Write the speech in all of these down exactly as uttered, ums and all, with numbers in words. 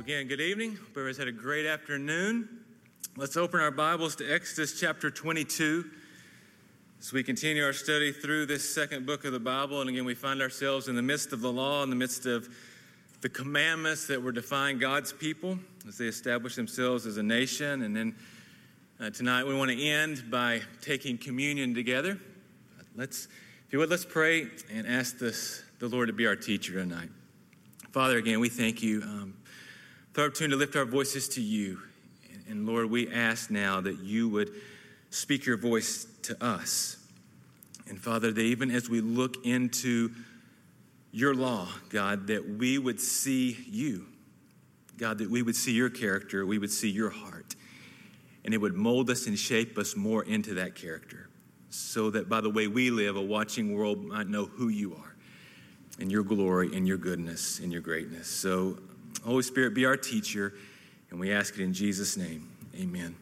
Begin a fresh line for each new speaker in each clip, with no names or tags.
Again, good evening. Hope everybody's had a great afternoon. Let's open our Bibles to Exodus chapter twenty-two as we continue our study through this second book of the Bible. And again, we find ourselves in the midst of the law, in the midst of the commandments that were defying God's people as they establish themselves as a nation. And then uh, tonight we want to end by taking communion together. Let's, if you would, let's pray and ask this, the Lord to be our teacher tonight. Father, again, we thank you um, for the opportunity to lift our voices to you. And, and Lord, we ask now that you would speak your voice to us. And Father, that even as we look into your law, God, that we would see you. God, that we would see your character, we would see your heart. And it would mold us and shape us more into that character. So that by the way we live, a watching world might know who you are. And your glory and your goodness and your greatness. So, Holy Spirit, be our teacher, and we ask it in Jesus' name. Amen.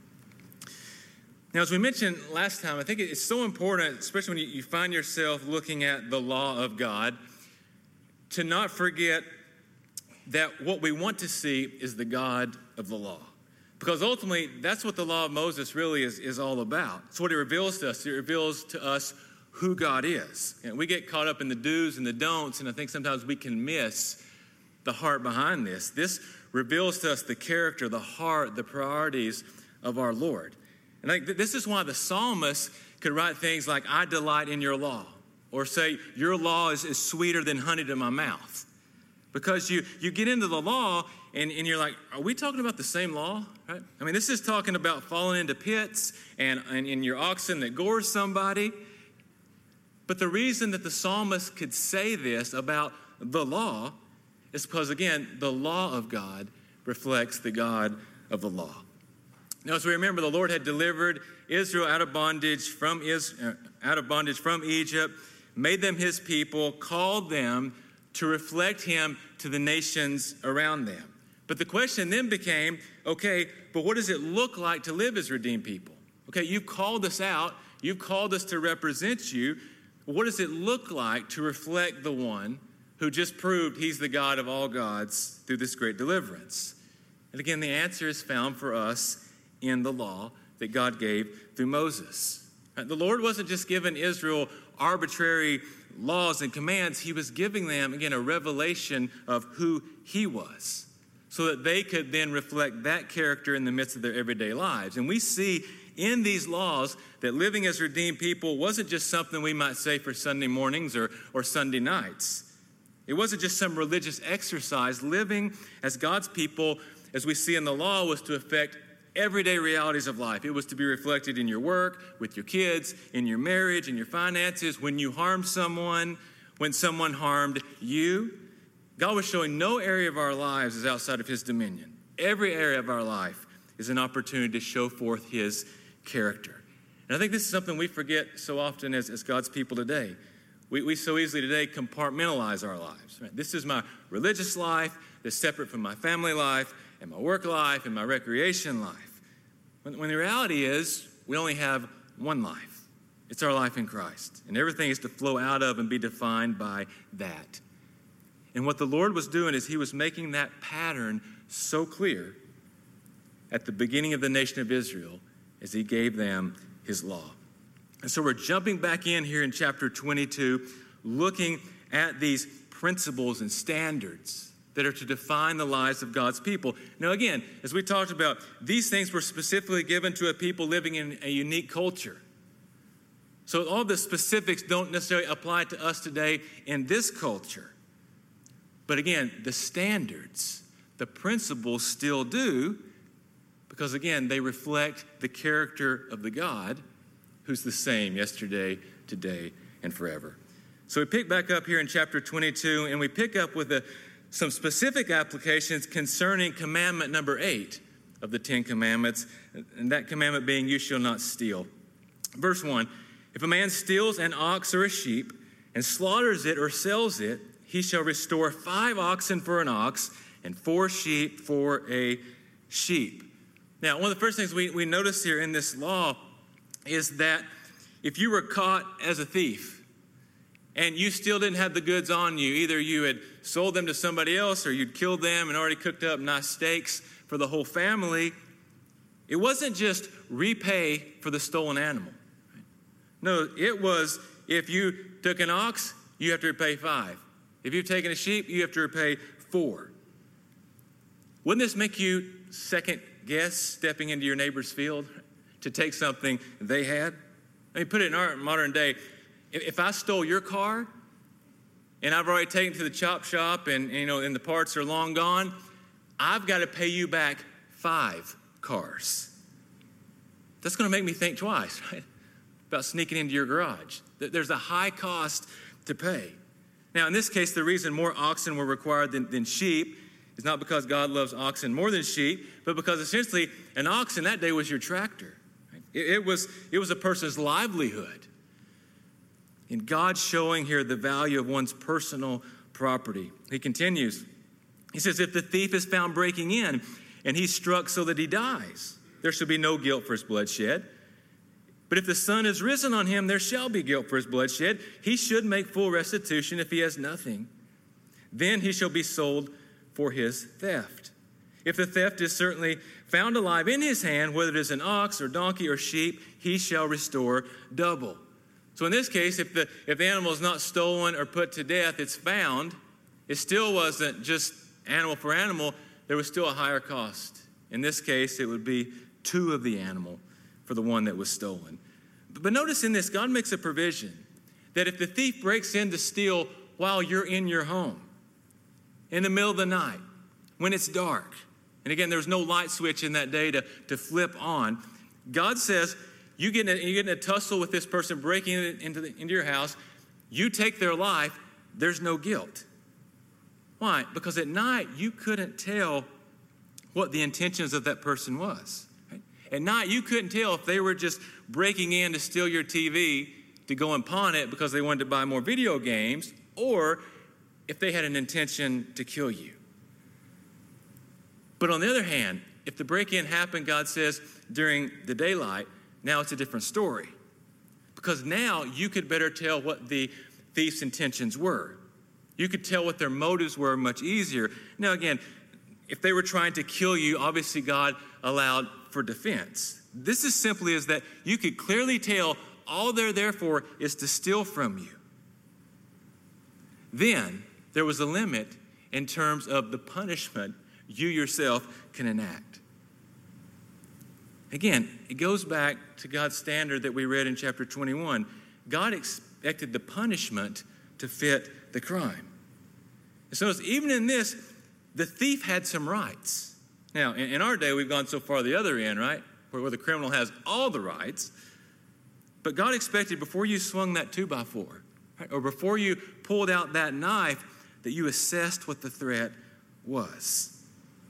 Now, as we mentioned last time, I think it's so important, especially when you find yourself looking at the law of God, to not forget that what we want to see is the God of the law. Because ultimately, that's what the law of Moses really is, is all about. It's what it reveals to us. It reveals to us who God is. And we get caught up in the do's and the don'ts, and I think sometimes we can miss the heart behind this. This reveals to us the character, the heart, the priorities of our Lord. And I think this is why the psalmist could write things like, I delight in your law, or say, your law is, is sweeter than honey to my mouth. Because you, you get into the law, and, and you're like, are we talking about the same law? Right? I mean, this is talking about falling into pits and, and, and your oxen that gores somebody. But the reason that the psalmist could say this about the law is because, again, the law of God reflects the God of the law. Now, as we remember, the Lord had delivered Israel out of bondage from Israel, out of bondage from Egypt, made them his people, called them to reflect him to the nations around them. But the question then became, okay, but what does it look like to live as redeemed people? Okay, you've called us out. You've called us to represent you. What does it look like to reflect the one who just proved he's the God of all gods through this great deliverance? And again, the answer is found for us in the law that God gave through Moses. The Lord wasn't just giving Israel arbitrary laws and commands. He was giving them, again, a revelation of who he was so that they could then reflect that character in the midst of their everyday lives. And we see in these laws that living as redeemed people wasn't just something we might say for Sunday mornings or, or Sunday nights. It wasn't just some religious exercise. Living as God's people, as we see in the law, was to affect everyday realities of life. It was to be reflected in your work, with your kids, in your marriage, in your finances, when you harmed someone, when someone harmed you. God was showing no area of our lives is outside of his dominion. Every area of our life is an opportunity to show forth his character. And I think this is something we forget so often as, as God's people today. We, we so easily today compartmentalize our lives. Right? This is my religious life that's separate from my family life and my work life and my recreation life. When, when the reality is we only have one life. It's our life in Christ. And everything is to flow out of and be defined by that. And what the Lord was doing is he was making that pattern so clear at the beginning of the nation of Israel as he gave them his law. And so we're jumping back in here in chapter twenty-two, looking at these principles and standards that are to define the lives of God's people. Now again, as we talked about, these things were specifically given to a people living in a unique culture. So all the specifics don't necessarily apply to us today in this culture. But again, the standards, the principles still do, because again, they reflect the character of the God who's the same yesterday, today, and forever. So we pick back up here in chapter twenty-two, and we pick up with a, some specific applications concerning commandment number eight of the Ten Commandments, and that commandment being, you shall not steal. Verse one, if a man steals an ox or a sheep and slaughters it or sells it, he shall restore five oxen for an ox and four sheep for a sheep. Now, one of the first things we, we notice here in this law is that if you were caught as a thief and you still didn't have the goods on you. Either you had sold them to somebody else or you'd killed them and already cooked up nice steaks for the whole family. It wasn't just repay for the stolen animal. No, it was if you took an ox, you have to repay five. If you've taken a sheep, you have to repay four. Wouldn't this make you second guess stepping into your neighbor's field to take something they had? I mean, put it in our modern day. If I stole your car and I've already taken it to the chop shop and, you know, and the parts are long gone, I've got to pay you back five cars. That's going to make me think twice, right? About sneaking into your garage. There's a high cost to pay. Now, in this case, the reason more oxen were required than, than sheep is not because God loves oxen more than sheep, but because essentially an ox in that day was your tractor. Right? It, it was, it was a person's livelihood. And God's showing here the value of one's personal property. He continues. He says, if the thief is found breaking in and he's struck so that he dies, there shall be no guilt for his bloodshed. But if the sun is risen on him, there shall be guilt for his bloodshed. He should make full restitution if he has nothing. Then he shall be sold for his theft. If the theft is certainly found alive in his hand, whether it is an ox or donkey or sheep, he shall restore double. So in this case, if the, if the animal is not stolen or put to death, it's found, it still wasn't just animal for animal. There was still a higher cost. In this case, it would be two of the animal for the one that was stolen. But notice in this, God makes a provision that if the thief breaks in to steal while you're in your home, in the middle of the night, when it's dark, and again, there's no light switch in that day to, to flip on, God says, you get, in a, you get in a tussle with this person breaking into, the, into your house, you take their life, there's no guilt. Why? Because at night, you couldn't tell what the intentions of that person was. At night, you couldn't tell if they were just breaking in to steal your T V to go and pawn it because they wanted to buy more video games, or if they had an intention to kill you. But on the other hand, if the break-in happened, God says, during the daylight, now it's a different story. Because now you could better tell what the thief's intentions were. You could tell what their motives were much easier. Now again, if they were trying to kill you, obviously God allowed for defense. This is simply is that you could clearly tell all they're there for is to steal from you. Then there was a limit in terms of the punishment you yourself can enact. Again, it goes back to God's standard that we read in chapter twenty-one. God expected the punishment to fit the crime. And so even in this, the thief had some rights. Now, in, in our day, we've gone so far the other end, right? Where, where the criminal has all the rights. But God expected before you swung that two by four, right, or before you pulled out that knife, that you assessed what the threat was.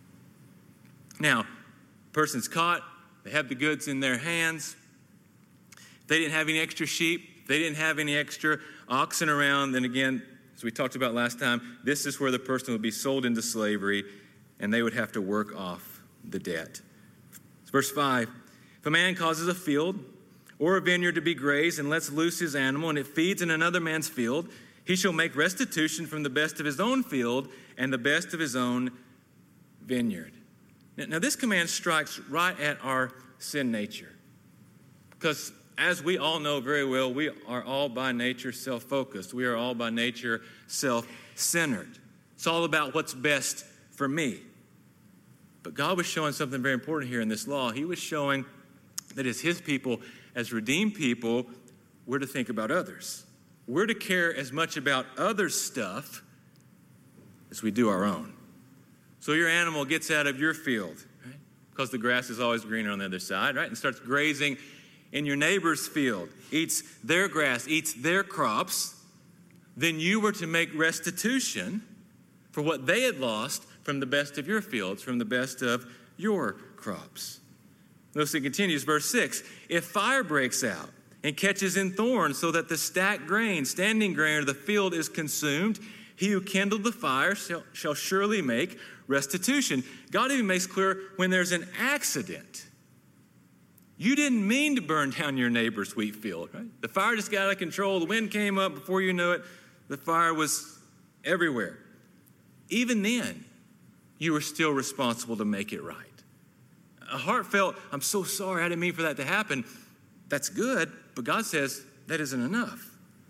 Now, person's caught, they have the goods in their hands. If they didn't have any extra sheep, if they didn't have any extra oxen around, then again, as we talked about last time, this is where the person would be sold into slavery and they would have to work off the debt. Verse five, if a man causes a field or a vineyard to be grazed and lets loose his animal and it feeds in another man's field, he shall make restitution from the best of his own field and the best of his own vineyard. Now, now this command strikes right at our sin nature. Because as we all know very well, we are all by nature self-focused. We are all by nature self-centered. It's all about what's best for me. But God was showing something very important here in this law. He was showing that as his people, as redeemed people, we're to think about others. We're to care as much about others' stuff as we do our own. So your animal gets out of your field, right? Because the grass is always greener on the other side, right? And starts grazing in your neighbor's field, eats their grass, eats their crops. Then you were to make restitution for what they had lost from the best of your fields, from the best of your crops. Notice it continues, verse six. If fire breaks out and catches in thorns so that the stacked grain, standing grain of the field is consumed, he who kindled the fire shall, shall surely make restitution. God even makes clear when there's an accident, You didn't mean to burn down your neighbor's wheat field, right? The fire just got out of control. The wind came up. Before you knew it, the fire was everywhere. Even then, you were still responsible to make it right. A heartfelt, I'm so sorry, I didn't mean for that to happen. That's good, but God says that isn't enough.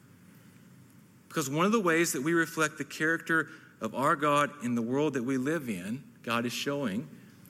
Because one of the ways that we reflect the character of our God in the world that we live in, God is showing,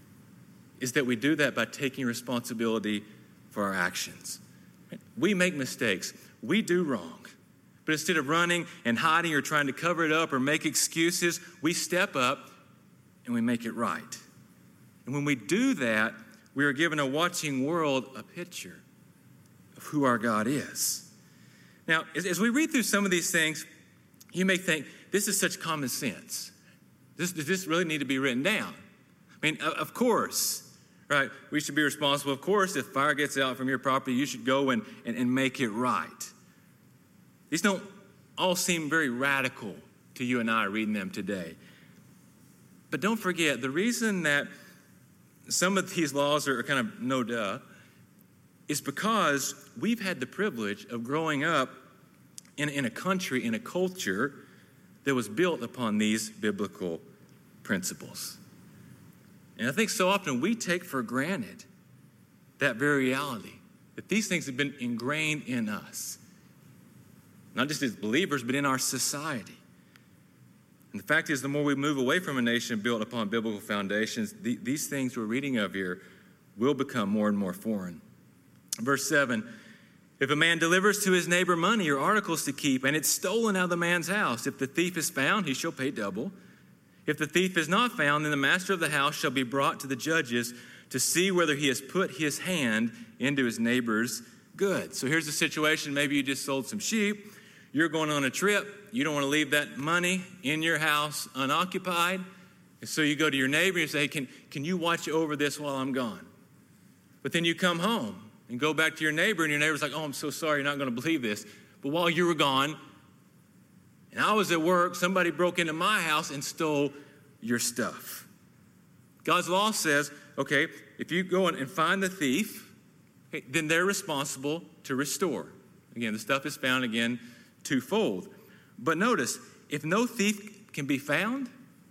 is that we do that by taking responsibility for our actions. We make mistakes. We do wrong. But instead of running and hiding or trying to cover it up or make excuses, we step up and we make it right. And when we do that, we are giving a watching world a picture of who our God is. Now, as, as we read through some of these things, you may think, this is such common sense. This, does this really need to be written down? I mean, of course, right? We should be responsible. Of course, if fire gets out from your property, you should go and, and, and make it right. These don't all seem very radical to you and I reading them today. But don't forget, the reason that some of these laws are kind of no duh is because we've had the privilege of growing up in, in a country, in a culture that was built upon these biblical principles. And I think so often we take for granted that very reality, that these things have been ingrained in us, not just as believers, but in our society. And the fact is, the more we move away from a nation built upon biblical foundations, the, these things we're reading of here will become more and more foreign. Verse seven, if a man delivers to his neighbor money or articles to keep, and it's stolen out of the man's house, if the thief is found, he shall pay double. If the thief is not found, then the master of the house shall be brought to the judges to see whether he has put his hand into his neighbor's goods. So here's the situation. Maybe you just sold some sheep. You're going on a trip. You don't want to leave that money in your house unoccupied. And so you go to your neighbor and say, hey, can, can you watch over this while I'm gone? But then you come home and go back to your neighbor, and your neighbor's like, oh, I'm so sorry, you're not going to believe this. But while you were gone, and I was at work, somebody broke into my house and stole your stuff. God's law says, okay, if you go and find the thief, okay, then they're responsible to restore. Again, the stuff is found again twofold. But notice, if no thief can be found,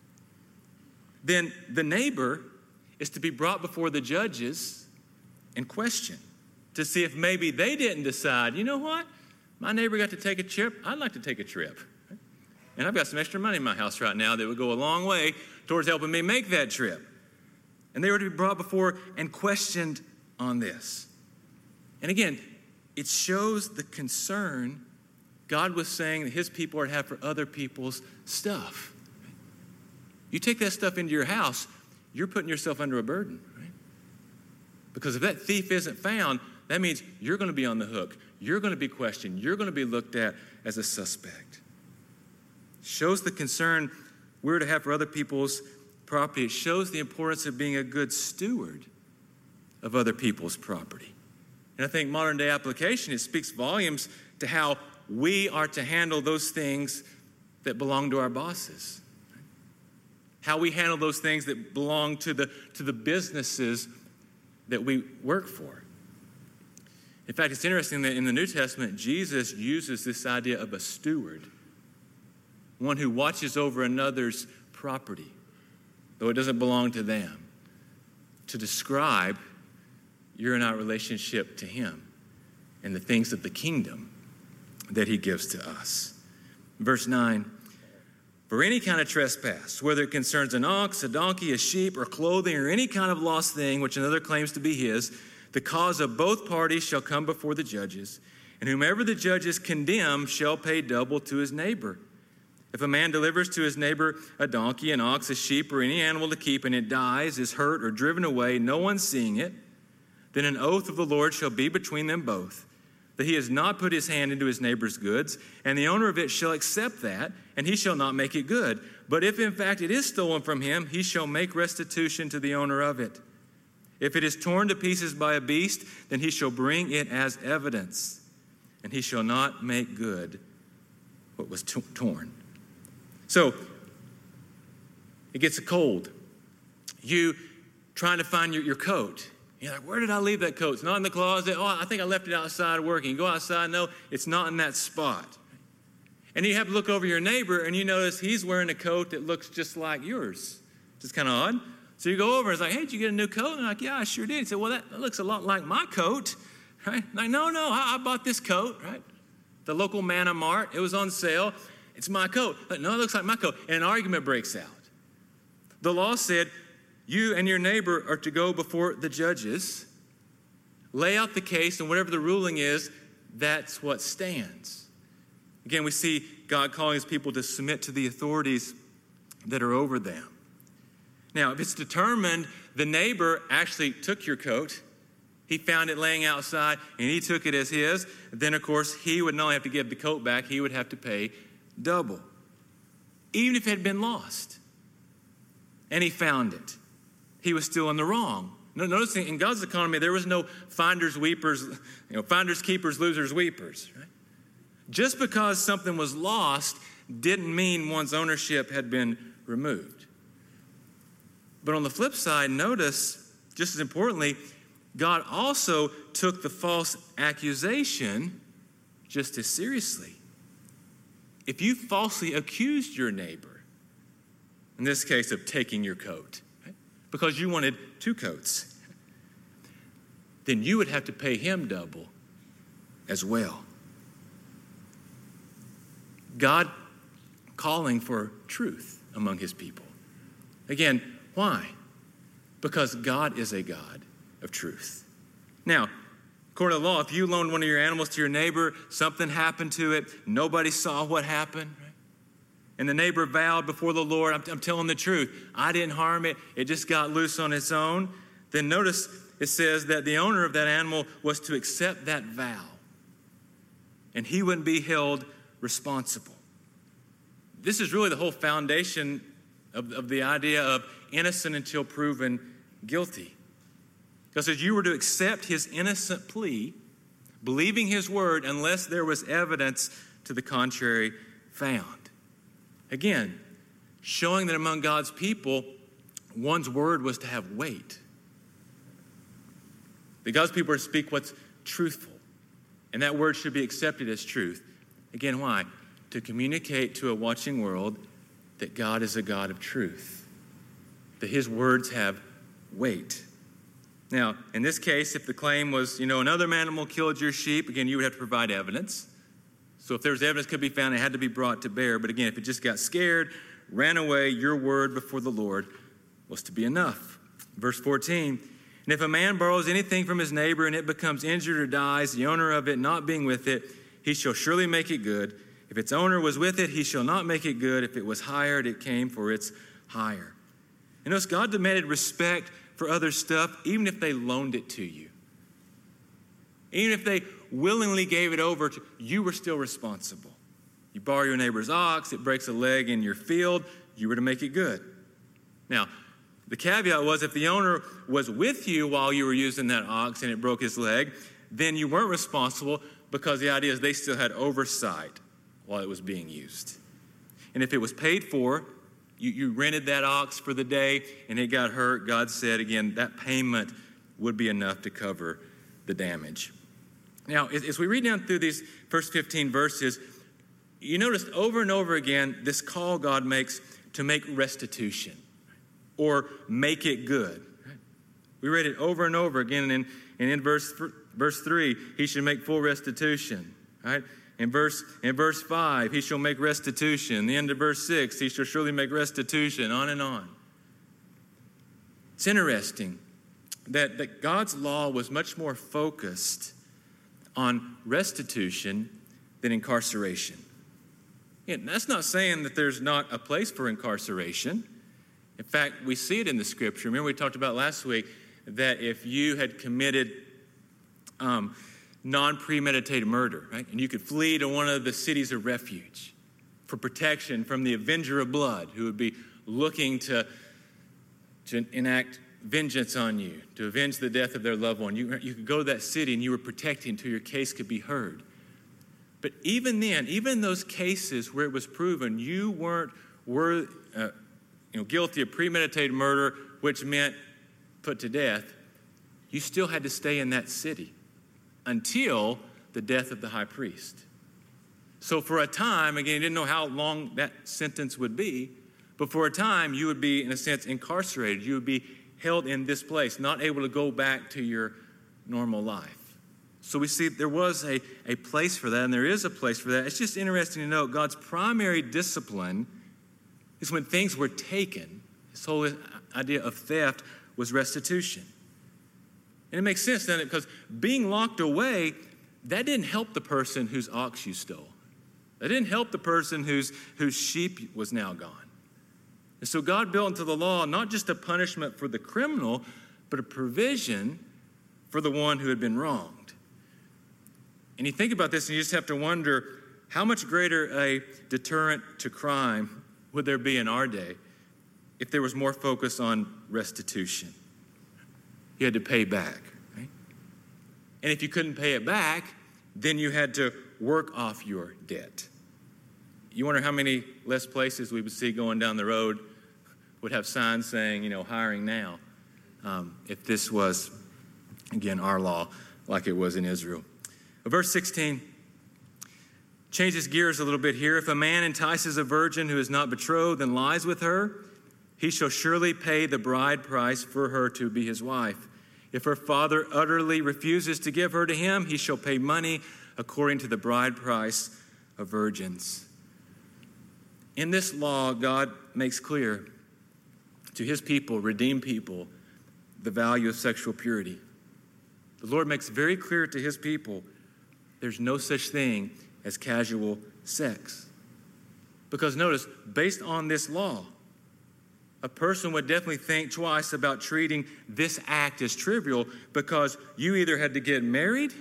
then the neighbor is to be brought before the judges and questioned to see if maybe they didn't decide, you know what, my neighbor got to take a trip, I'd like to take a trip. And I've got some extra money in my house right now that would go a long way towards helping me make that trip. And they were to be brought before and questioned on this. And again, it shows the concern God was saying that his people are to have for other people's stuff. You take that stuff into your house, you're putting yourself under a burden, right? Because if that thief isn't found, that means you're going to be on the hook. You're going to be questioned. You're going to be looked at as a suspect. Shows the concern we're to have for other people's property. It shows the importance of being a good steward of other people's property. And I think modern day application, it speaks volumes to how we are to handle those things that belong to our bosses. How we handle those things that belong to the, to the businesses that we work for. In fact, it's interesting that in the New Testament, Jesus uses this idea of a steward, one who watches over another's property, though it doesn't belong to them, to describe your and our relationship to him and the things of the kingdom that he gives to us. Verse nine, for any kind of trespass, whether it concerns an ox, a donkey, a sheep, or clothing, or any kind of lost thing which another claims to be his, the cause of both parties shall come before the judges, and whomever the judges condemn shall pay double to his neighbor. If a man delivers to his neighbor a donkey, an ox, a sheep, or any animal to keep, and it dies, is hurt, or driven away, no one seeing it, then an oath of the Lord shall be between them both, that he has not put his hand into his neighbor's goods, and the owner of it shall accept that, and he shall not make it good. But if in fact it is stolen from him, he shall make restitution to the owner of it. If it is torn to pieces by a beast, then he shall bring it as evidence, and he shall not make good what was t- torn. So, it gets a cold. You trying to find your, your coat, You're like, where did I leave that coat? It's not in the closet. Oh, I think I left it outside working. You go outside, no, it's not in that spot. And you have to look over your neighbor, and you notice he's wearing a coat that looks just like yours. Just kind of odd. So you go over and it's like, hey, did you get a new coat? And I'm like, yeah, I sure did. He said, well, that, that looks a lot like my coat, right? I'm like, no, no, I, I bought this coat, right? The local Manna Mart, it was on sale. It's my coat. Like, no, it looks like my coat. And an argument breaks out. The law said, you and your neighbor are to go before the judges, lay out the case, and whatever the ruling is, that's what stands. Again, we see God calling his people to submit to the authorities that are over them. Now, if it's determined the neighbor actually took your coat, he found it laying outside, and he took it as his, then, of course, he would not only have to give the coat back, he would have to pay double, even if it had been lost. And he found it. He was still in the wrong. Notice in God's economy, there was no finders, weepers, you know, finders, keepers, losers, weepers. Right? Just because something was lost didn't mean one's ownership had been removed. But on the flip side, notice, just as importantly, God also took the false accusation just as seriously. If you falsely accused your neighbor, in this case of taking your coat, right, because you wanted two coats, then you would have to pay him double as well. God calling for truth among his people. Again, why? Because God is a God of truth. Now, according to the law, if you loaned one of your animals to your neighbor, something happened to it, nobody saw what happened, right? And the neighbor vowed before the Lord, I'm, I'm telling the truth, I didn't harm it, it just got loose on its own. Then notice it says that the owner of that animal was to accept that vow, and he wouldn't be held responsible. This is really the whole foundation of, of the idea of innocent until proven guilty. Because if you were to accept his innocent plea, believing his word, unless there was evidence to the contrary found. Again, showing that among God's people, one's word was to have weight. That God's people are to speak what's truthful, and that word should be accepted as truth. Again, why? To communicate to a watching world that God is a God of truth, that his words have weight. Now, in this case, if the claim was, you know, another animal killed your sheep, again, you would have to provide evidence. So if there was evidence could be found, it had to be brought to bear. But again, if it just got scared, ran away, your word before the Lord was to be enough. Verse fourteen, and if a man borrows anything from his neighbor and it becomes injured or dies, the owner of it not being with it, he shall surely make it good. If its owner was with it, he shall not make it good. If it was hired, it came for its hire. And notice God demanded respect for other stuff, even if they loaned it to you. Even if they willingly gave it over to you, were still responsible. You borrow your neighbor's ox, it breaks a leg in your field, you were to make it good. Now, the caveat was if the owner was with you while you were using that ox and it broke his leg, then you weren't responsible, because the idea is they still had oversight while it was being used. And if it was paid for, you, you rented that ox for the day and it got hurt, God said, again, that payment would be enough to cover the damage. Now, as, as we read down through these first fifteen verses, you notice over and over again this call God makes to make restitution or make it good. We read it over and over again, and in, and in verse, verse three, he should make full restitution, right? In verse, in verse five, he shall make restitution. The end of verse six, he shall surely make restitution, on and on. It's interesting that, that God's law was much more focused on restitution than incarceration. Yeah, that's not saying that there's not a place for incarceration. In fact, we see it in the scripture. Remember we talked about last week that if you had committed um, non-premeditated murder, right? And you could flee to one of the cities of refuge for protection from the avenger of blood who would be looking to, to enact vengeance on you, to avenge the death of their loved one. You, you could go to that city and you were protected until your case could be heard. But even then, even in those cases where it was proven you weren't were, uh, you know, guilty of premeditated murder, which meant put to death, you still had to stay in that city until the death of the high priest. So for a time, again, you didn't know how long that sentence would be, but for a time, you would be, in a sense, incarcerated. You would be held in this place, not able to go back to your normal life. So we see there was a, a place for that, and there is a place for that. It's just interesting to note God's primary discipline is when things were taken. This whole idea of theft was restitution. And it makes sense, doesn't it? Because being locked away, that didn't help the person whose ox you stole. That didn't help the person whose, whose sheep was now gone. And so God built into the law not just a punishment for the criminal, but a provision for the one who had been wronged. And you think about this and you just have to wonder, how much greater a deterrent to crime would there be in our day if there was more focus on restitution? You had to pay back, right? And if you couldn't pay it back, then you had to work off your debt. You wonder how many less places we would see going down the road would have signs saying, you know, hiring now, um, if this was, again, our law like it was in Israel. Verse sixteen changes gears a little bit here. If a man entices a virgin who is not betrothed and lies with her, he shall surely pay the bride price for her to be his wife. If her father utterly refuses to give her to him, he shall pay money according to the bride price of virgins. In this law, God makes clear to his people, redeemed people, the value of sexual purity. The Lord makes very clear to his people there's no such thing as casual sex. Because notice, based on this law, a person would definitely think twice about treating this act as trivial, because you either had to get married,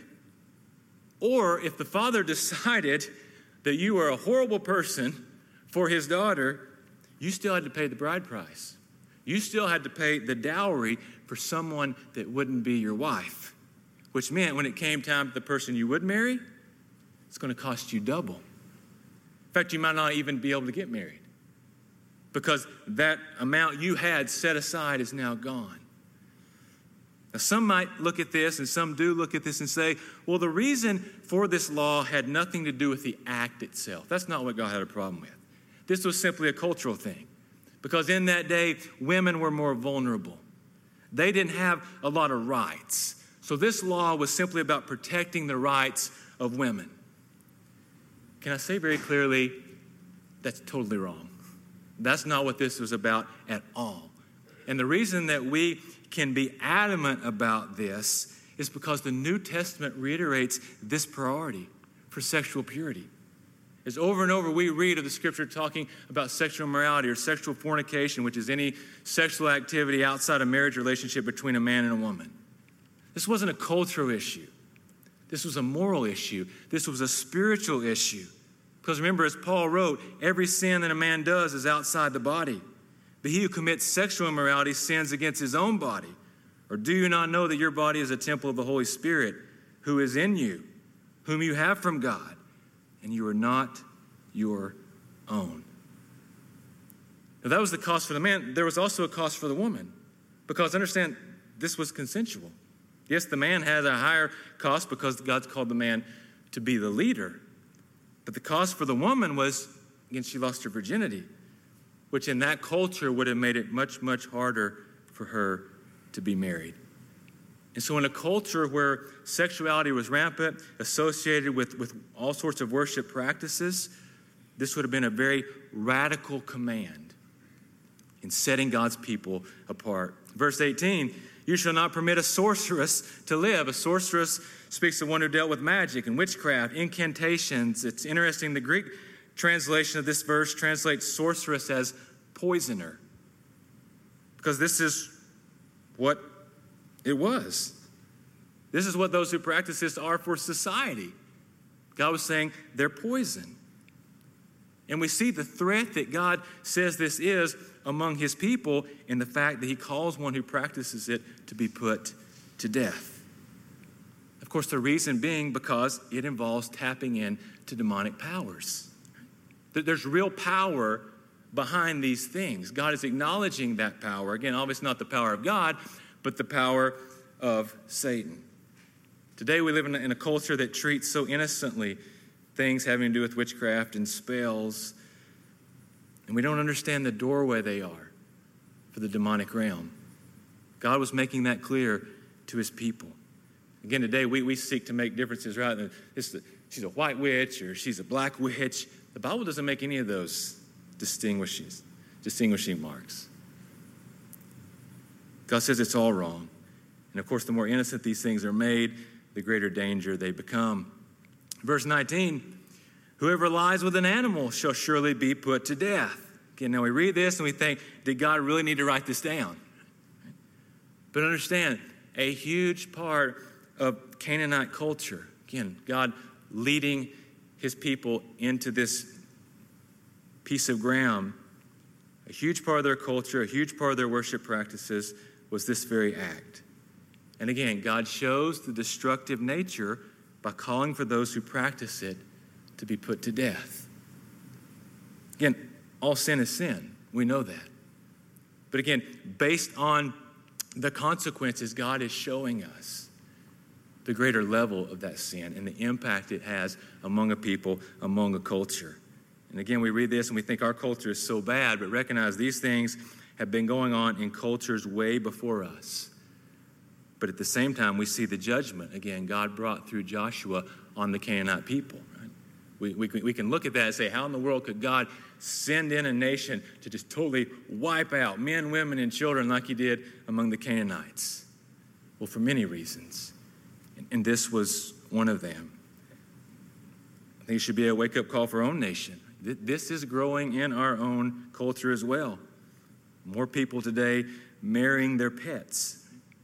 or if the father decided that you were a horrible person for his daughter, you still had to pay the bride price. You still had to pay the dowry for someone that wouldn't be your wife, which meant when it came time to the person you would marry, it's going to cost you double. In fact, you might not even be able to get married, because that amount you had set aside is now gone. Now, some might look at this, and some do look at this and say, well, the reason for this law had nothing to do with the act itself. That's not what God had a problem with. This was simply a cultural thing, because in that day, women were more vulnerable. They didn't have a lot of rights. So this law was simply about protecting the rights of women. Can I say very clearly, that's totally wrong. That's not what this was about at all. And the reason that we can be adamant about this is because the New Testament reiterates this priority for sexual purity. As over and over we read of the scripture talking about sexual immorality or sexual fornication, which is any sexual activity outside a marriage relationship between a man and a woman. This wasn't a cultural issue. This was a moral issue. This was a spiritual issue. Because remember, as Paul wrote, every sin that a man does is outside the body. But he who commits sexual immorality sins against his own body. Or do you not know that your body is a temple of the Holy Spirit who is in you, whom you have from God, and you are not your own? Now, that was the cost for the man. There was also a cost for the woman. Because understand, this was consensual. Yes, the man had a higher cost because God's called the man to be the leader. But the cost for the woman was, again, she lost her virginity, which in that culture would have made it much, much harder for her to be married. And so in a culture where sexuality was rampant, associated with, with all sorts of worship practices, this would have been a very radical command in setting God's people apart. Verse eighteen, you shall not permit a sorceress to live. A sorceress speaks of one who dealt with magic and witchcraft, incantations. It's interesting, the Greek translation of this verse translates sorceress as poisoner, because this is what it was. This is what those who practice this are for society. God was saying they're poison. And we see the threat that God says this is among his people in the fact that he calls one who practices it to be put to death. Of course, the reason being because it involves tapping in to demonic powers. There's real power behind these things. God is acknowledging that power. Again, obviously not the power of God, but the power of Satan. Today we live in a, in a culture that treats so innocently things having to do with witchcraft and spells, and we don't understand the doorway they are for the demonic realm. God was making that clear to his people. Again, today we, we seek to make differences, right? It's the, she's a white witch or she's a black witch. The Bible doesn't make any of those distinguishes, distinguishing marks. God says it's all wrong. And of course, the more innocent these things are made, the greater danger they become. Verse nineteen, whoever lies with an animal shall surely be put to death. Again, now we read this and we think, did God really need to write this down? But understand, a huge part of Canaanite culture, again, God leading his people into this piece of ground, a huge part of their culture, a huge part of their worship practices was this very act. And again, God shows the destructive nature by calling for those who practice it to be put to death. Again, all sin is sin. We know that. But again, based on the consequences, God is showing us the greater level of that sin and the impact it has among a people, among a culture. And again, we read this and we think our culture is so bad, but recognize these things have been going on in cultures way before us. But at the same time, we see the judgment, again, God brought through Joshua on the Canaanite people. Right? We, we, we can look at that and say, how in the world could God send in a nation to just totally wipe out men, women, and children like he did among the Canaanites? Well, for many reasons. And, and this was one of them. I think it should be a wake-up call for our own nation. This is growing in our own culture as well. More people today marrying their pets.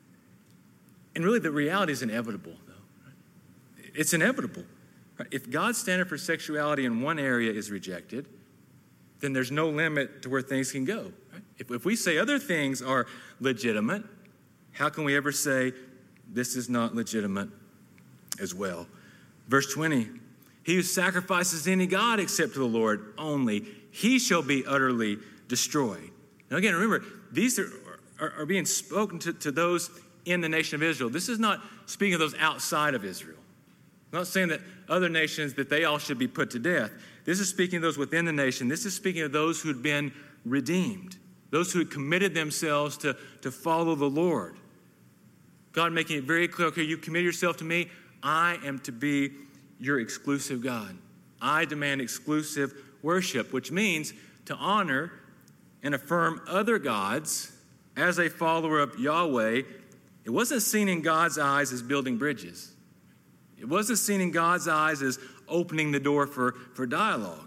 And really, the reality is inevitable, though. It's inevitable. If God's standard for sexuality in one area is rejected, then there's no limit to where things can go. If, if we say other things are legitimate, how can we ever say this is not legitimate as well? Verse twenty, he who sacrifices any god except to the Lord only, he shall be utterly destroyed. Now again, remember, these are, are, are being spoken to, to those in the nation of Israel. This is not speaking of those outside of Israel. I'm not saying that other nations, that they all should be put to death. This is speaking of those within the nation. This is speaking of those who had been redeemed, those who had committed themselves to, to follow the Lord. God making it very clear, okay, you commit yourself to me, I am to be your exclusive God. I demand exclusive worship, which means to honor and affirm other gods as a follower of Yahweh. It wasn't seen in God's eyes as building bridges. It wasn't seen in God's eyes as opening the door for, for dialogue.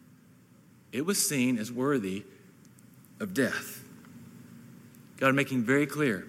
It was seen as worthy of death. God making very clear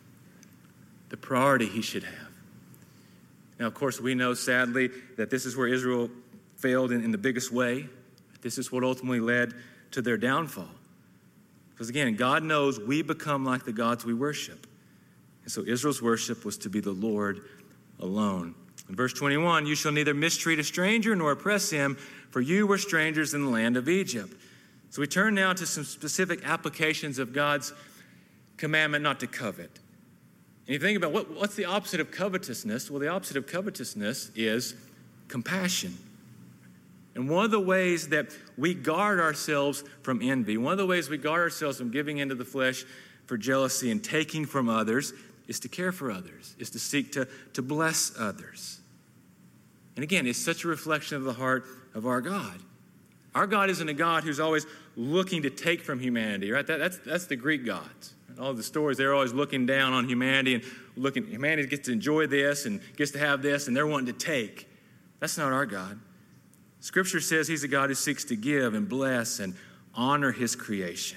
the priority he should have. Now, of course, we know, sadly, that this is where Israel failed in, in the biggest way. This is what ultimately led to their downfall. Because again, God knows we become like the gods we worship. And so Israel's worship was to be the Lord alone. In verse twenty-one, you shall neither mistreat a stranger nor oppress him, for you were strangers in the land of Egypt. So we turn now to some specific applications of God's commandment not to covet. And you think about what, what's the opposite of covetousness? Well, the opposite of covetousness is compassion. And one of the ways that we guard ourselves from envy, one of the ways we guard ourselves from giving into the flesh for jealousy and taking from others, is to care for others, is to seek to, to bless others. And again, it's such a reflection of the heart of our God. Our God isn't a God who's always looking to take from humanity, right? That, that's, that's the Greek gods. All the stories, they're always looking down on humanity and looking, humanity gets to enjoy this and gets to have this, and they're wanting to take. That's not our God. Scripture says he's a God who seeks to give and bless and honor his creation.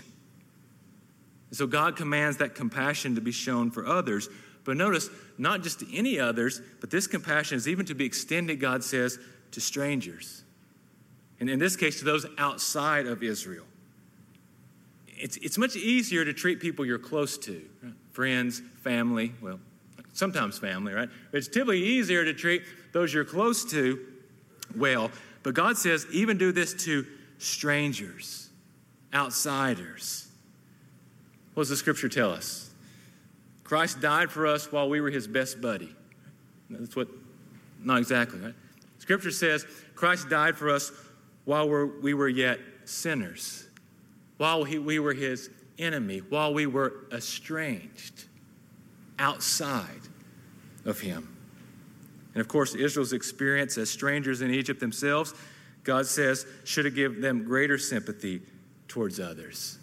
And so God commands that compassion to be shown for others. But notice, not just to any others, but this compassion is even to be extended, God says, to strangers. And in this case, to those outside of Israel. It's, it's much easier to treat people you're close to, right? Friends, family, well, sometimes family, right? But it's typically easier to treat those you're close to well. But God says, even do this to strangers, outsiders. What does the scripture tell us? Christ died for us while we were his best buddy. That's what, not exactly, right? Scripture says Christ died for us while we're, we were yet sinners, while he, we were his enemy, while we were estranged, outside of him. And of course, Israel's experience as strangers in Egypt themselves, God says, should have given them greater sympathy towards others.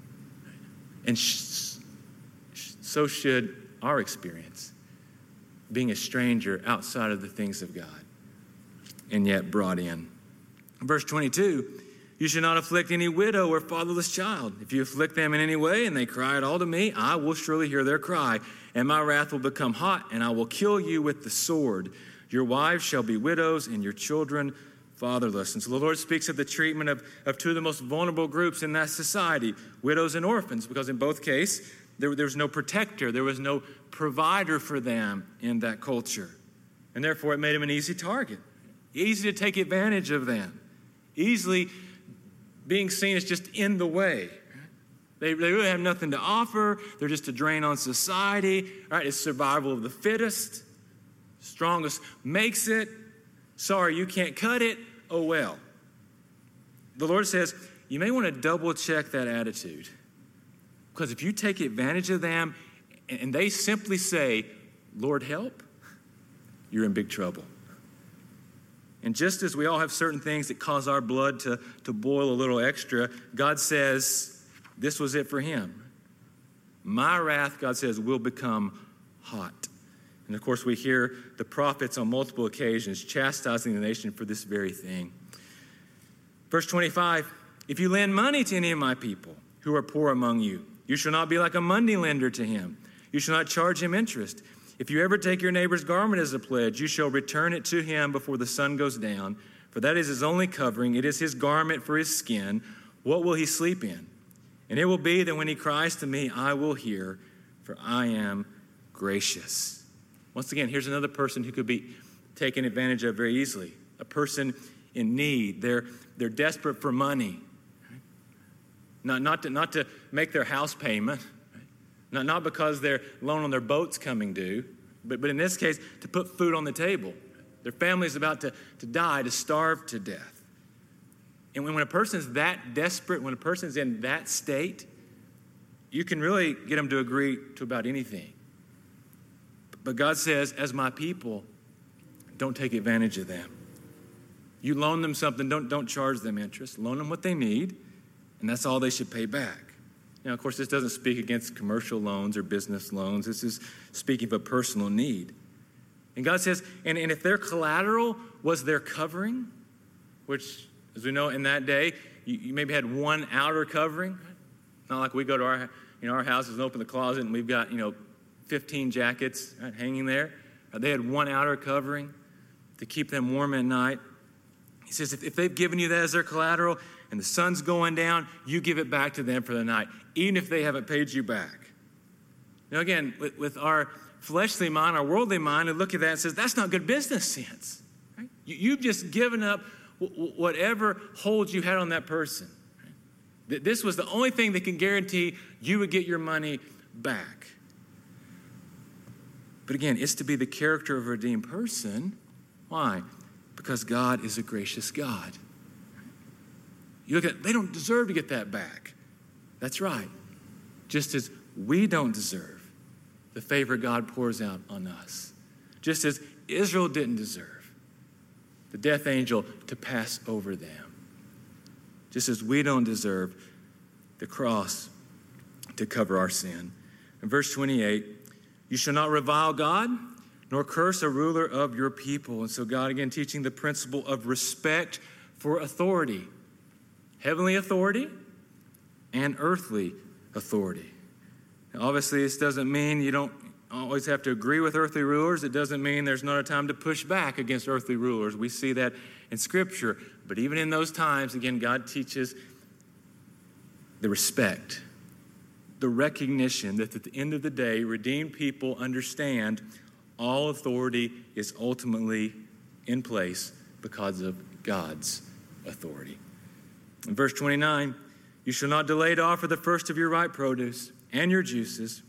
And sh- so should our experience, being a stranger outside of the things of God, and yet brought in. Verse twenty-two, you should not afflict any widow or fatherless child. If you afflict them in any way and they cry at all to me, I will surely hear their cry, and my wrath will become hot, and I will kill you with the sword. Your wives shall be widows, and your children fatherless. And so the Lord speaks of the treatment of, of two of the most vulnerable groups in that society, widows and orphans, because in both cases, there, there was no protector, there was no provider for them in that culture. And therefore, it made them an easy target, easy to take advantage of them, easily being seen as just in the way. They, they really have nothing to offer. They're just a drain on society. Right? It's survival of the fittest. Strongest makes it. Sorry, you can't cut it. Oh, well. The Lord says, you may want to double check that attitude. Because if you take advantage of them and they simply say, Lord, help, you're in big trouble. And just as we all have certain things that cause our blood to, to boil a little extra, God says this was it for him. My wrath, God says, will become hot. And of course, we hear the prophets on multiple occasions chastising the nation for this very thing. Verse twenty-five, if you lend money to any of my people who are poor among you, you shall not be like a money lender to him. You shall not charge him interest. If you ever take your neighbor's garment as a pledge, you shall return it to him before the sun goes down, for that is his only covering. It is his garment for his skin. What will he sleep in? And it will be that when he cries to me, I will hear, for I am gracious. Once again, here's another person who could be taken advantage of very easily, a person in need. They're, they're desperate for money, right? not, not, to, not to make their house payment, Not, not because their loan on their boat's coming due, but, but in this case, to put food on the table. Their family's about to, to die, to starve to death. And when, when a person's that desperate, when a person's in that state, you can really get them to agree to about anything. But God says, as my people, don't take advantage of them. You loan them something, don't, don't charge them interest. Loan them what they need, and that's all they should pay back. Now, of course, this doesn't speak against commercial loans or business loans. This is speaking of a personal need. And God says, and, and if their collateral was their covering, which, as we know, in that day, you, you maybe had one outer covering. Not like we go to our, you know, our houses and open the closet and we've got, you know, fifteen jackets, right, hanging there. They had one outer covering to keep them warm at night. He says, if, if they've given you that as their collateral and the sun's going down, you give it back to them for the night, even if they haven't paid you back. Now, again, with, with our fleshly mind, our worldly mind, and look at that and says, that's not good business sense. Right? You, you've just given up w- whatever hold you had on that person. Right? This was the only thing that can guarantee you would get your money back. But again, it's to be the character of a redeemed person. Why? Because God is a gracious God. You look at, they don't deserve to get that back. That's right. Just as we don't deserve the favor God pours out on us. Just as Israel didn't deserve the death angel to pass over them. Just as we don't deserve the cross to cover our sin. In verse twenty-eight, you shall not revile God, nor curse a ruler of your people. And so God, again, teaching the principle of respect for authority. Heavenly authority and earthly authority. Now, obviously, this doesn't mean you don't always have to agree with earthly rulers. It doesn't mean there's not a time to push back against earthly rulers. We see that in Scripture. But even in those times, again, God teaches the respect, the recognition that at the end of the day, redeemed people understand all authority is ultimately in place because of God's authority. In verse twenty-nine, you shall not delay to offer the first of your ripe produce and your juices,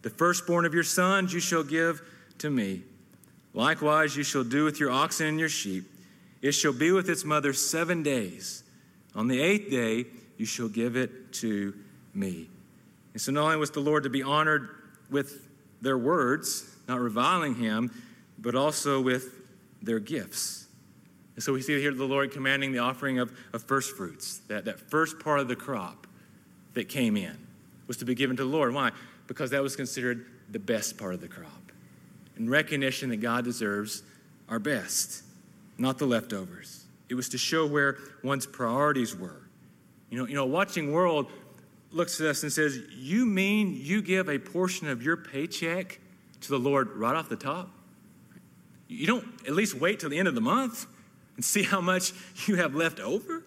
The firstborn of your sons you shall give to me. Likewise you shall do with your oxen and your sheep. It shall be with its mother seven days. On the eighth day you shall give it to me. And so not only was the Lord to be honored with their words, not reviling him, but also with their gifts. And so we see here the Lord commanding the offering of, of first fruits, that, that first part of the crop that came in was to be given to the Lord. Why? Because that was considered the best part of the crop. In recognition that God deserves our best, not the leftovers. It was to show where one's priorities were. You know, you know, watching world looks at us and says, you mean you give a portion of your paycheck to the Lord right off the top? You don't at least wait till the end of the month and see how much you have left over?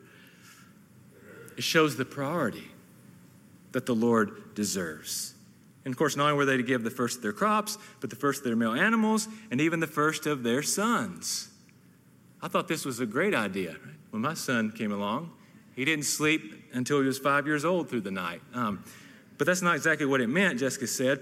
It shows the priority that the Lord deserves. And of course, not only were they to give the first of their crops, but the first of their male animals, and even the first of their sons. I thought this was a great idea. Right? When my son came along, he didn't sleep until he was five years old through the night. Um, but that's not exactly what it meant, Jessica said.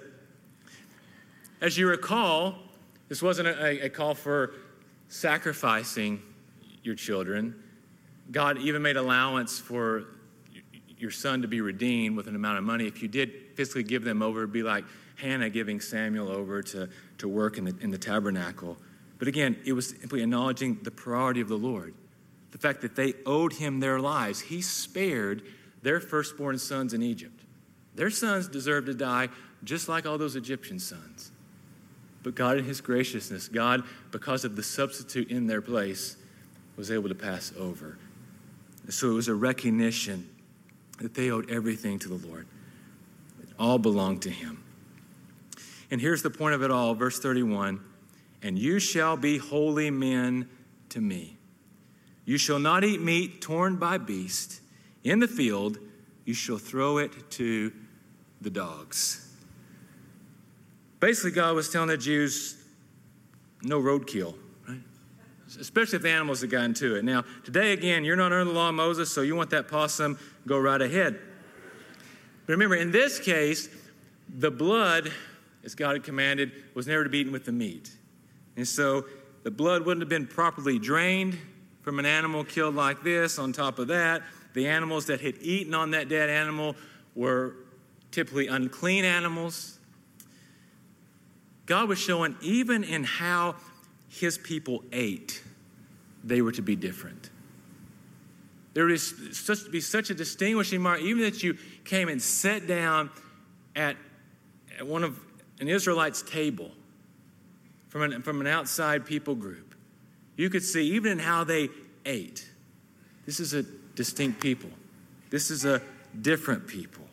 As you recall, this wasn't a, a call for sacrificing your children. God even made allowance for your son to be redeemed with an amount of money. If you did physically give them over, it'd be like Hannah giving Samuel over to, to work in the, in the tabernacle. But again, it was simply acknowledging the priority of the Lord. The fact that they owed him their lives. He spared their firstborn sons in Egypt. Their sons deserved to die just like all those Egyptian sons. But God in his graciousness, God, because of the substitute in their place, was able to pass over. So it was a recognition that they owed everything to the Lord. It all belonged to him. And here's the point of it all, verse thirty-one. And you shall be holy men to me. You shall not eat meat torn by beast. In the field, you shall throw it to the dogs. Basically, God was telling the Jews, no roadkill, right? Especially if the animals had gotten to it. Now, today, again, you're not under the law of Moses, so you want that possum, go right ahead. But remember, in this case, the blood, as God had commanded, was never to be eaten with the meat. And so the blood wouldn't have been properly drained from an animal killed like this. On top of that, the animals that had eaten on that dead animal were typically unclean animals. God was showing even in how his people ate, they were to be different. There is such to be such a distinguishing mark, even that you came and sat down at, at one of an Israelite's table from an, from an outside people group. You could see even in how they ate, this is a distinct people. This is a different people.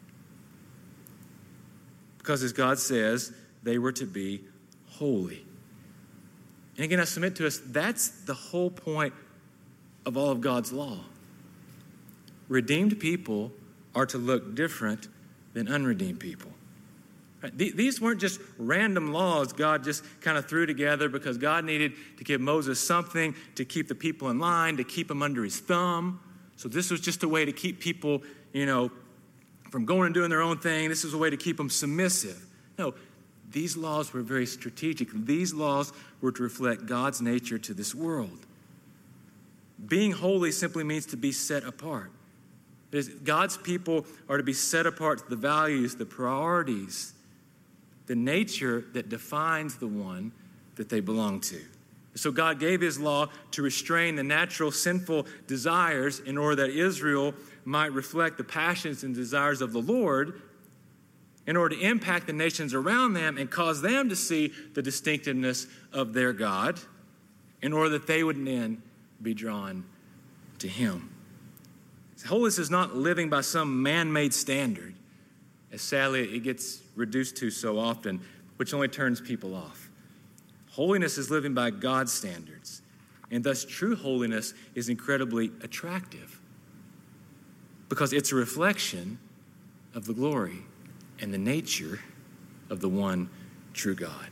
Because as God says, they were to be holy. And again, I submit to us, that's the whole point of all of God's law. Redeemed people are to look different than unredeemed people. Right? These weren't just random laws God just kind of threw together because God needed to give Moses something to keep the people in line, to keep them under his thumb. So this was just a way to keep people, you know, from going and doing their own thing. This was a way to keep them submissive. No, these laws were very strategic. These laws were to reflect God's nature to this world. Being holy simply means to be set apart. God's people are to be set apart to the values, the priorities, the nature that defines the one that they belong to. So God gave his law to restrain the natural sinful desires in order that Israel might reflect the passions and desires of the Lord, in order to impact the nations around them and cause them to see the distinctiveness of their God, in order that they would then be drawn to him. Holiness is not living by some man-made standard, as sadly it gets reduced to so often, which only turns people off. Holiness is living by God's standards, and thus true holiness is incredibly attractive because it's a reflection of the glory and the nature of the one true God.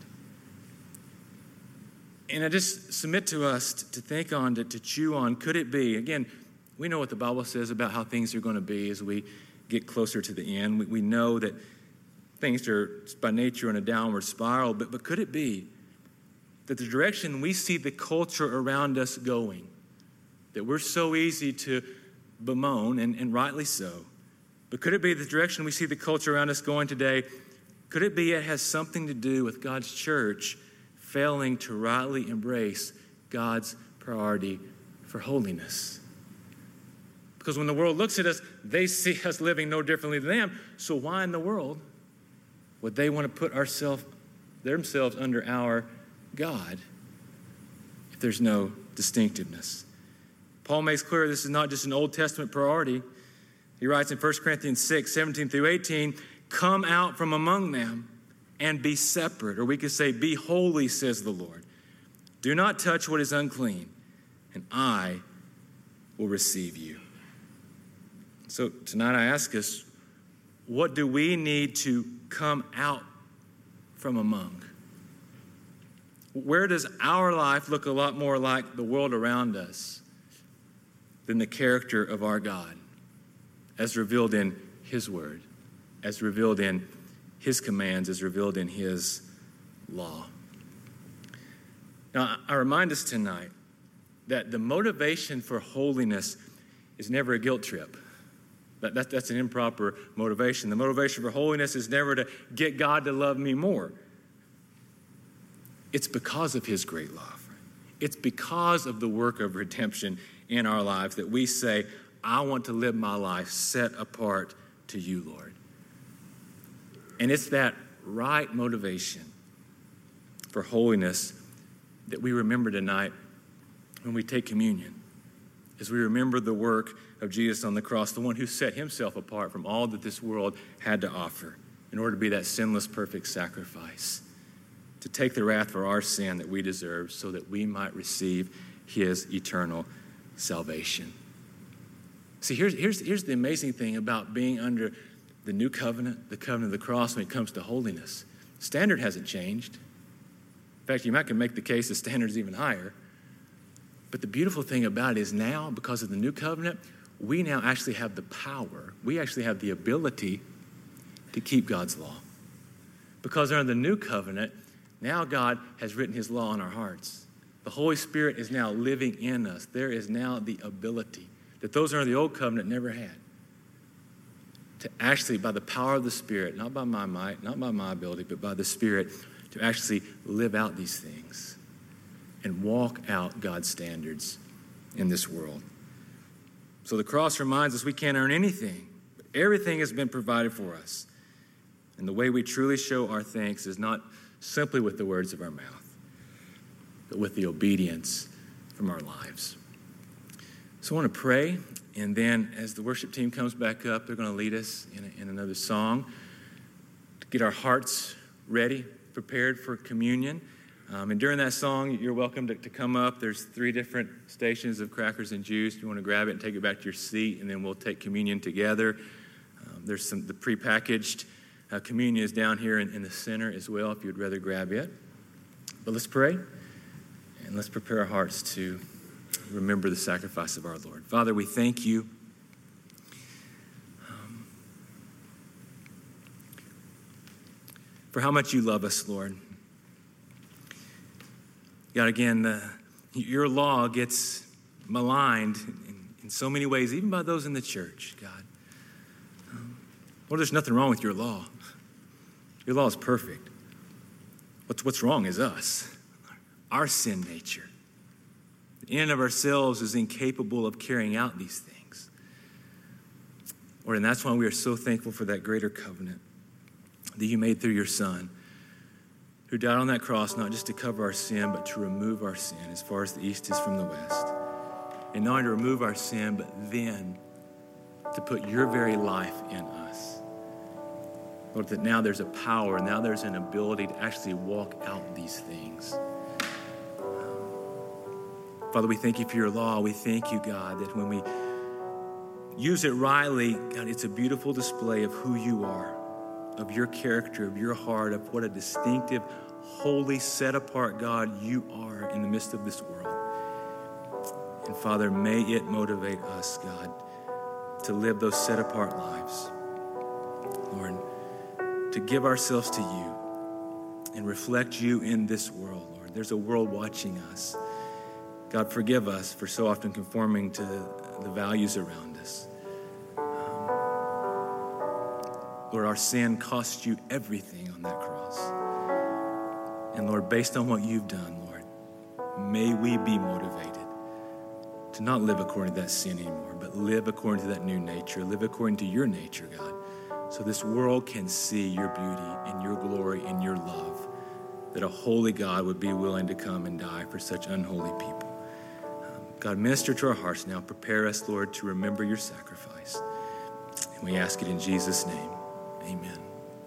And I just submit to us to think on, to, to chew on, could it be, again, we know what the Bible says about how things are going to be as we get closer to the end. We, we know that things are by nature in a downward spiral, but, but could it be that the direction we see the culture around us going, that we're so easy to bemoan, and, and rightly so, but could it be the direction we see the culture around us going today, could it be it has something to do with God's church failing to rightly embrace God's priority for holiness? Because when the world looks at us, they see us living no differently than them. So why in the world would they want to put ourselves, themselves under our God if there's no distinctiveness? Paul makes clear this is not just an Old Testament priority. He writes in First Corinthians six, seventeen through eighteen, come out from among them and be separate. Or we could say, be holy, says the Lord. Do not touch what is unclean, and I will receive you. So tonight I ask us, what do we need to come out from among? Where does our life look a lot more like the world around us than the character of our God, as revealed in His Word, as revealed in His commands, as revealed in His law? Now, I remind us tonight that the motivation for holiness is never a guilt trip. That, that, that's an improper motivation. The motivation for holiness is never to get God to love me more. It's because of His great love. It's because of the work of redemption in our lives that we say, I want to live my life set apart to you, Lord. And it's that right motivation for holiness that we remember tonight when we take communion, as we remember the work of Jesus on the cross, the one who set Himself apart from all that this world had to offer in order to be that sinless, perfect sacrifice, to take the wrath for our sin that we deserve so that we might receive His eternal salvation. See, here's, here's, here's the amazing thing about being under the new covenant, the covenant of the cross when it comes to holiness. The standard hasn't changed. In fact, you might can make the case the standard is even higher. But the beautiful thing about it is now, because of the new covenant, we now actually have the power, we actually have the ability to keep God's law. Because under the new covenant, now God has written His law on our hearts. The Holy Spirit is now living in us. There is now the ability that those under the old covenant never had to actually, by the power of the Spirit, not by my might, not by my ability, but by the Spirit, to actually live out these things and walk out God's standards in this world. So the cross reminds us we can't earn anything, but everything has been provided for us. And the way we truly show our thanks is not simply with the words of our mouth, but with the obedience from our lives. So I want to pray, and then as the worship team comes back up, they're going to lead us in, a, in another song to get our hearts ready, prepared for communion. Um, and during that song, you're welcome to, to come up. There's three different stations of crackers and juice. You want to grab it and take it back to your seat, and then we'll take communion together. Um, there's some the prepackaged uh, communion is down here in, in the center as well, if you'd rather grab it. But let's pray, and let's prepare our hearts to remember the sacrifice of our Lord. Father, we thank you um, for how much you love us, Lord. God, again, uh, your law gets maligned in, in so many ways, even by those in the church, God. Um, Lord, there's nothing wrong with your law. Your law is perfect. What's, what's wrong is us, our sin nature. In and of ourselves is incapable of carrying out these things. Lord, and that's why we are so thankful for that greater covenant that you made through your Son, who died on that cross not just to cover our sin, but to remove our sin as far as the east is from the west. And not only to remove our sin, but then to put your very life in us. Lord, that now there's a power, now there's an ability to actually walk out these things. Father, we thank you for your law. We thank you, God, that when we use it rightly, God, it's a beautiful display of who you are, of your character, of your heart, of what a distinctive, holy, set-apart God you are in the midst of this world. And Father, may it motivate us, God, to live those set-apart lives. Lord, to give ourselves to you and reflect you in this world, Lord. There's a world watching us. God, forgive us for so often conforming to the values around us. Um, Lord, our sin cost you everything on that cross. And Lord, based on what you've done, Lord, may we be motivated to not live according to that sin anymore, but live according to that new nature, live according to your nature, God, so this world can see your beauty and your glory and your love, that a holy God would be willing to come and die for such unholy people. Um, God, minister to our hearts now. Prepare us, Lord, to remember your sacrifice. And we ask it in Jesus' name. Amen.